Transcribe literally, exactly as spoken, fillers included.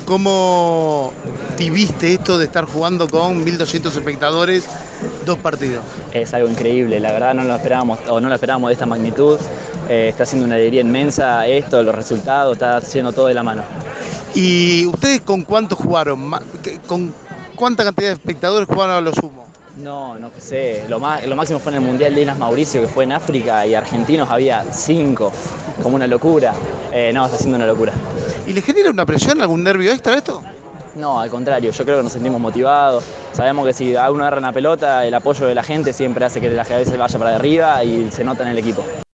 ¿Cómo viviste esto de estar jugando con mil doscientos espectadores dos partidos? Es algo increíble, la verdad no lo esperábamos, o no lo esperábamos de esta magnitud. Eh, está siendo una alegría inmensa esto, los resultados, está haciendo todo de la mano. ¿Y ustedes con cuántos jugaron? Ma- qué- ¿Con cuánta cantidad de espectadores jugaron a lo sumo? No, no sé, lo, más, lo máximo fue en el Mundial de Islas Mauricio, que fue en África, y argentinos había cinco, como una locura. Eh, no, está siendo una locura. ¿Y le genera una presión, algún nervio extra esto? No, al contrario, yo creo que nos sentimos motivados. Sabemos que si a uno agarra una pelota, el apoyo de la gente siempre hace que la cabeza vaya para arriba y se nota en el equipo.